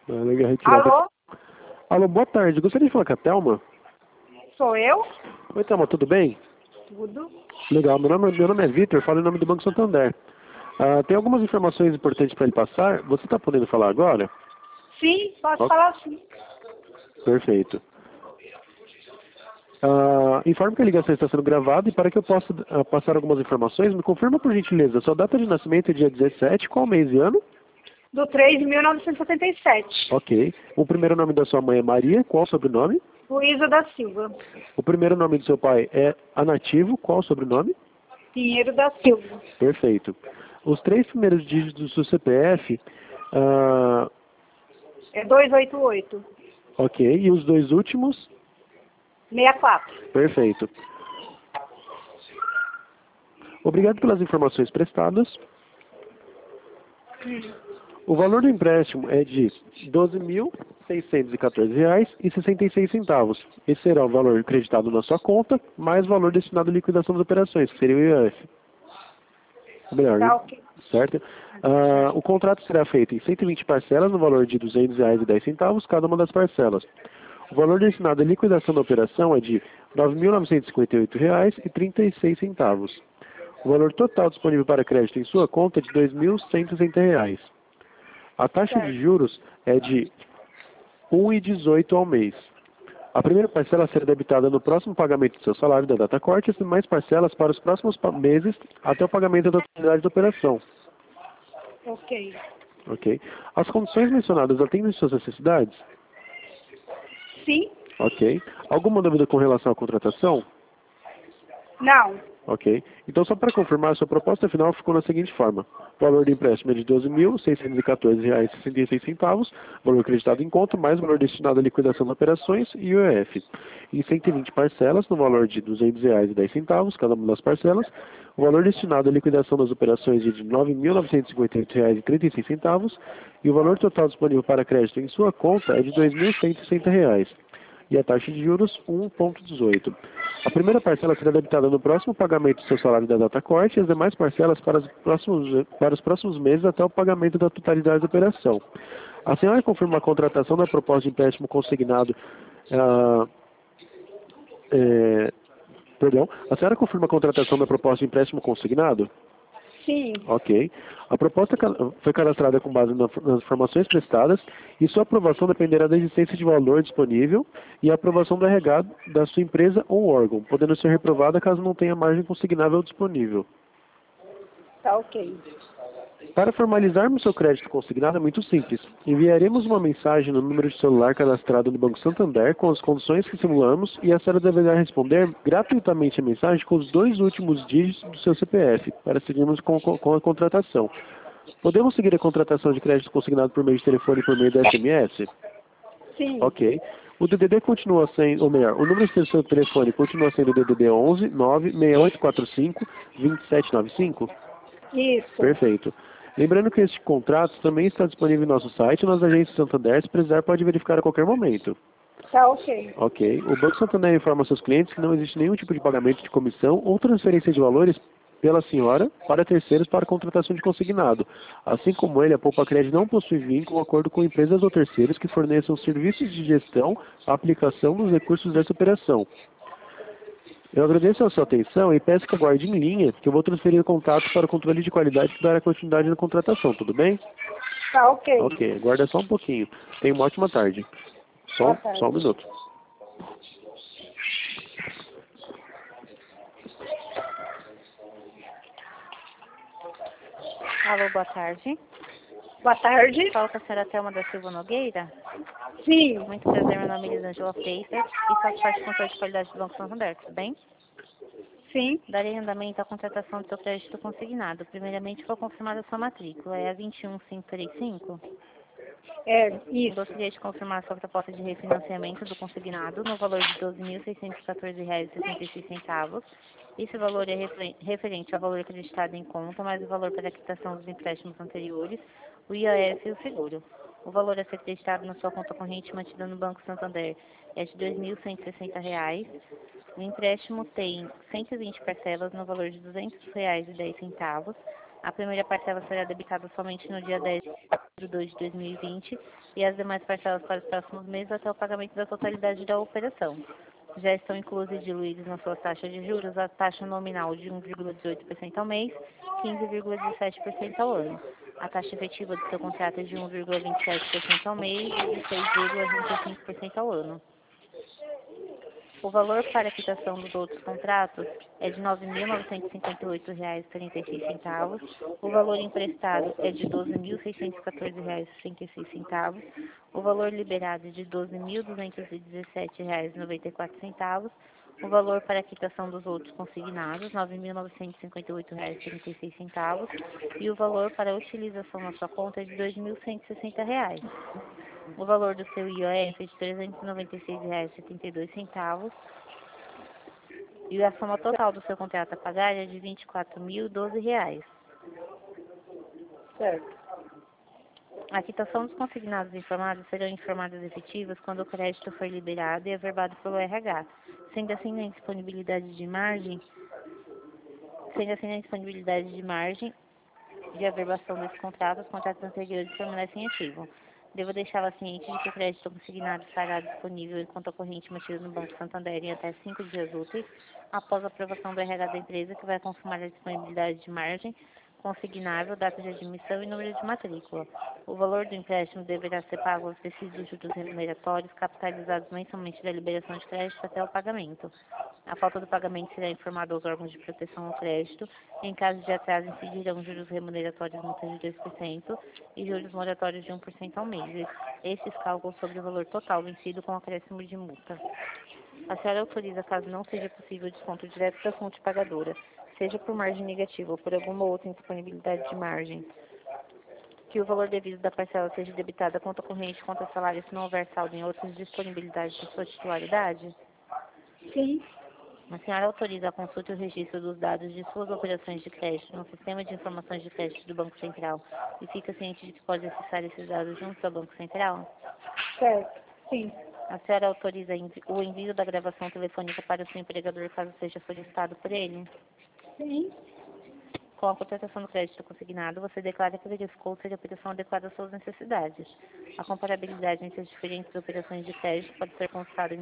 Legal, retirada. Alô? Alô, boa tarde. Gostaria de falar com a Thelma? Sou eu? Oi, Thelma, tudo bem? Tudo. Legal, meu nome é Vitor, falo em nome do Banco Santander. Tem algumas informações importantes para ele passar. Você está podendo falar agora? Sim, posso Ó, falar sim. perfeito. Informe que a ligação está sendo gravada e para que eu possa passar algumas informações, me confirma por gentileza, sua data de nascimento é dia 17, qual mês e ano? Do 3 de 1977. Ok. O primeiro nome da sua mãe é Maria, qual o sobrenome? Luísa da Silva. O primeiro nome do seu pai é Anativo, qual o sobrenome? Pinheiro da Silva. Perfeito. Os três primeiros dígitos do seu CPF, É 288. ok. E os dois últimos? 64. Perfeito. Obrigado pelas informações prestadas. O valor do empréstimo é de R$ 12.614,66. Esse será o valor creditado na sua conta, mais o valor destinado à liquidação das operações, que seria o IOF. Ou melhor, Tá ok. certo? O contrato será feito em 120 parcelas, no valor de R$ 200,10, cada uma das parcelas. O valor destinado à liquidação da operação é de R$ 9.958,36. O valor total disponível para crédito em sua conta é de R$ 2.160. A taxa de Certo. juros é de 1,18 ao mês. A primeira parcela será debitada no próximo pagamento do seu salário da data corte e mais parcelas para os próximos meses até o pagamento da totalidade da operação. Ok. Ok? As condições mencionadas atendem suas necessidades? Sim? Ok. Alguma dúvida com relação à contratação? Não. Ok. Então, só para confirmar, sua proposta final ficou na seguinte forma. O valor do empréstimo é de R$ 12.614,66, valor acreditado em conta, mais valor destinado à liquidação de operações e o IOF. Em 120 parcelas, no valor de R$ 200,10, cada uma das parcelas. O valor destinado à liquidação das operações é de R$ 9.958,36 e o valor total disponível para crédito em sua conta é de R$ 2.160. E a taxa de juros 1,18. A primeira parcela será debitada no próximo pagamento do seu salário da data corte e as demais parcelas para os próximos meses até o pagamento da totalidade da operação. A senhora confirma a contratação da proposta de empréstimo consignado. Perdão. A senhora confirma a contratação da proposta de empréstimo consignado? Sim. Ok. A proposta foi cadastrada com base nas informações prestadas e sua aprovação dependerá da existência de valor disponível e a aprovação do RH da sua empresa ou órgão, podendo ser reprovada caso não tenha margem consignável disponível. Tá ok. Para formalizarmos seu crédito consignado é muito simples. Enviaremos uma mensagem no número de celular cadastrado no Banco Santander com as condições que simulamos e a senhora deverá responder gratuitamente a mensagem com os dois últimos dígitos do seu CPF para seguirmos com a contratação. Podemos seguir a contratação de crédito consignado por meio de telefone e por meio da SMS? Sim. Ok. O DDD continua sendo, ou melhor, o número de seu telefone continua sendo o DDD 11 96845 2795? Isso. Perfeito. Lembrando que este contrato também está disponível em nosso site e nas agências Santander, se precisar pode verificar a qualquer momento. Tá ok. Ok. O Banco Santander informa seus clientes que não existe nenhum tipo de pagamento de comissão ou transferência de valores pela senhora para terceiros para contratação de consignado. Assim como ele, a Poupa Cred não possui vínculo ou acordo com empresas ou terceiros que forneçam serviços de gestão, aplicação dos recursos dessa operação. Eu agradeço a sua atenção e peço que aguarde em linha, que eu vou transferir o contato para o controle de qualidade que dará continuidade na contratação, tudo bem? Tá ok. Ok, aguarda só um pouquinho. Tenha uma ótima tarde. Boa Só um tarde. minuto. Alô, boa tarde. Boa tarde. Fala com a senhora Thelma da Silva Nogueira. Sim. Muito prazer, meu nome é Elisângela Freitas e faço parte do controle de qualidade do Banco Santander, tudo bem? Sim. Darei andamento à contratação do seu crédito consignado. Primeiramente, foi confirmada a sua matrícula, é a 21535. É, isso. Gostaria de confirmar a sua proposta de refinanciamento do consignado no valor de R$ 12.614,66. Esse valor é referente ao valor acreditado em conta, mais o valor para a quitação dos empréstimos anteriores, o IOF e o seguro. O valor a ser acreditado na sua conta corrente mantida no Banco Santander é de R$ 2.160. O empréstimo tem 120 parcelas no valor de R$ 200,10. A primeira parcela será debitada somente no dia 10/2/2020 e as demais parcelas para os próximos meses até o pagamento da totalidade da operação. Já estão inclusos e diluídos na sua taxa de juros a taxa nominal de 1,18% ao mês, 15,17% ao ano. A taxa efetiva do seu contrato é de 1,27% ao mês e de 6,25% ao ano. O valor para a quitação dos outros contratos é de R$ 9.958,36. O valor emprestado é de R$ 12.614,66. O valor liberado é de R$ 12.217,94. O valor para a quitação dos outros consignados, R$ 9.958,36. E o valor para a utilização na sua conta é de R$ 2.160. O valor do seu IOF é de R$ 396,72. E a soma total do seu contrato a pagar é de R$ 24.012. Certo. A quitação dos consignados informados serão informadas efetivas quando o crédito for liberado e averbado pelo RH. Sendo assim, na disponibilidade de margem de averbação desse contrato, os contratos anteriores permanecem ativos. Devo deixá-la ciente de que o crédito consignado estará disponível em conta corrente mantida no Banco Santander em até 5 dias úteis, após a aprovação do RH da empresa, que vai confirmar a disponibilidade de margem consignável, data de admissão e número de matrícula. O valor do empréstimo deverá ser pago aos tecidos juros remuneratórios capitalizados mensalmente da liberação de crédito até o pagamento. A falta do pagamento será informada aos órgãos de proteção ao crédito. Em caso de atraso, incidirão juros remuneratórios multa de 2% e juros moratórios de 1% ao mês. Estes cálculos sobre o valor total vencido com acréscimo de multa. A senhora autoriza, caso não seja possível o desconto direto da fonte pagadora, seja por margem negativa ou por alguma outra indisponibilidade de margem, que o valor devido da parcela seja debitado à conta corrente contra salário se não houver saldo em outras disponibilidades de sua titularidade? Sim. A senhora autoriza a consulta e o registro dos dados de suas operações de crédito no Sistema de Informações de Crédito do Banco Central e fica ciente de que pode acessar esses dados junto ao Banco Central? Certo. Sim. A senhora autoriza o envio da gravação telefônica para o seu empregador caso seja solicitado por ele? Sim. Com a contratação do crédito consignado, você declara que verificou se a operação adequada às suas necessidades. A comparabilidade entre as diferentes operações de crédito pode ser consultada em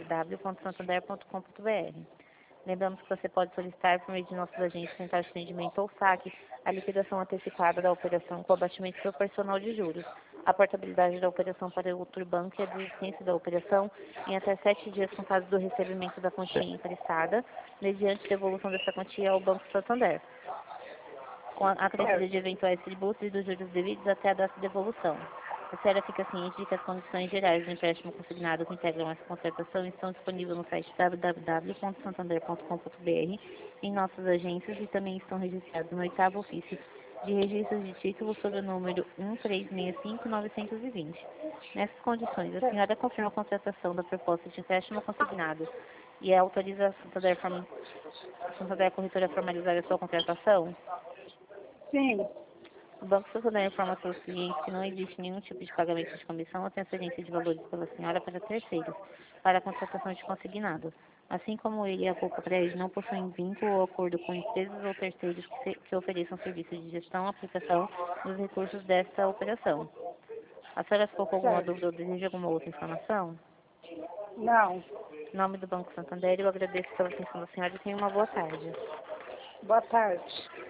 www.santander.com.br. Lembramos que você pode solicitar, por meio de nossos agentes centrais de atendimento ou saque, a liquidação antecipada da operação com abatimento proporcional de juros. A portabilidade da operação para outro banco e a desistência da operação em até 7 dias contados do recebimento da quantia emprestada, mediante devolução dessa quantia ao Banco Santander, com a acrescida de eventuais tributos e dos juros devidos até a data de devolução. A senhora fica ciente de que as condições gerais do empréstimo consignado que integram essa contratação estão disponíveis no site www.santander.com.br, em nossas agências e também estão registrados no 8º ofício de registros de título sob o número 1365920. Nessas condições, a senhora confirma a contratação da proposta de empréstimo consignado e autoriza a Santander Corretora a formalizar a sua contratação? Sim. O Banco Santander informa a seus clientes que não existe nenhum tipo de pagamento de comissão ou transferência de valores pela senhora para terceiros, para a contratação de consignado. Assim como ele e a Poupa Crédito não possuem vínculo ou acordo com empresas ou terceiros que ofereçam serviços de gestão ou aplicação dos recursos desta operação. A senhora ficou com alguma dúvida ou deseja alguma outra informação? Não. Em nome do Banco Santander, eu agradeço pela atenção da senhora e tenha uma boa tarde. Boa tarde.